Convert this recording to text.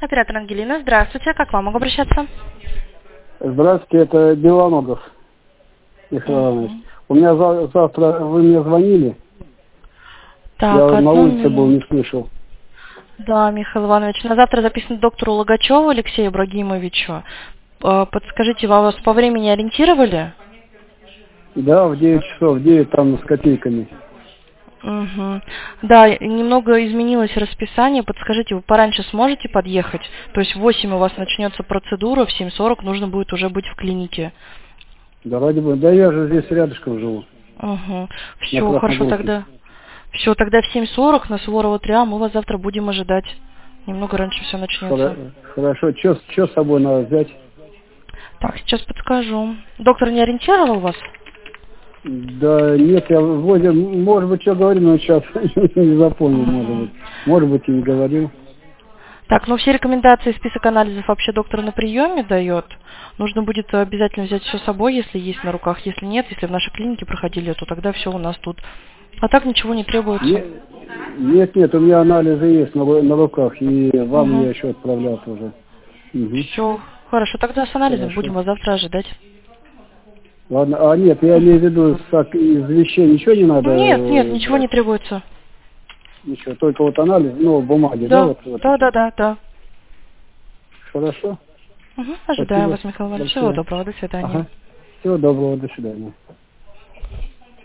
Оператор Ангелина, здравствуйте. Как к вам могу обращаться? Здравствуйте, это Белоногов Михаил Иванович. У меня завтра вы мне звонили. Так, Я на одну улице был, минуту. не слышал. Да, Михаил Иванович, на завтра записан доктору Логачеву Алексею Ибрагимовичу. Подскажите, вас по времени ориентировали? Да, в 9 часов, 9 там с копейками. Угу. Да, немного изменилось расписание. Подскажите, вы пораньше сможете подъехать? То есть в 8 у вас начнется процедура, в 7:40 нужно будет уже быть в клинике. Да ради бога, да я же здесь рядышком живу. Угу. На Все, хорошо Красногорке. тогда. Все, тогда в 7:40 на Суворова 3А мы вас завтра будем ожидать. Немного раньше все начнется. Хорошо, что с собой надо взять? Так, сейчас подскажу. Доктор не ориентировал вас? Да нет, я вроде, может быть, что говорил, но сейчас не запомнил, может быть. Может быть, и не говорил. Так, ну все рекомендации, список анализов вообще доктор на приеме дает. Нужно будет обязательно взять все с собой, если есть на руках. Если нет, если в нашей клинике проходили, то тогда все у нас тут. А так ничего не требуется. Нет, у меня анализы есть на руках, и вам я еще отправлял тоже. Все, хорошо, тогда с анализом Хорошо. будем вас завтра ожидать. Ладно, нет, я имею в виду, из вещей ничего не надо? Нет, ничего не требуется. Ничего, только вот анализ, бумаги, Да, вот. да. Хорошо. Ожидаем Спасибо вас, Михаил Иванович. Всего большое. доброго, до свидания. Ага. Всего доброго, до свидания.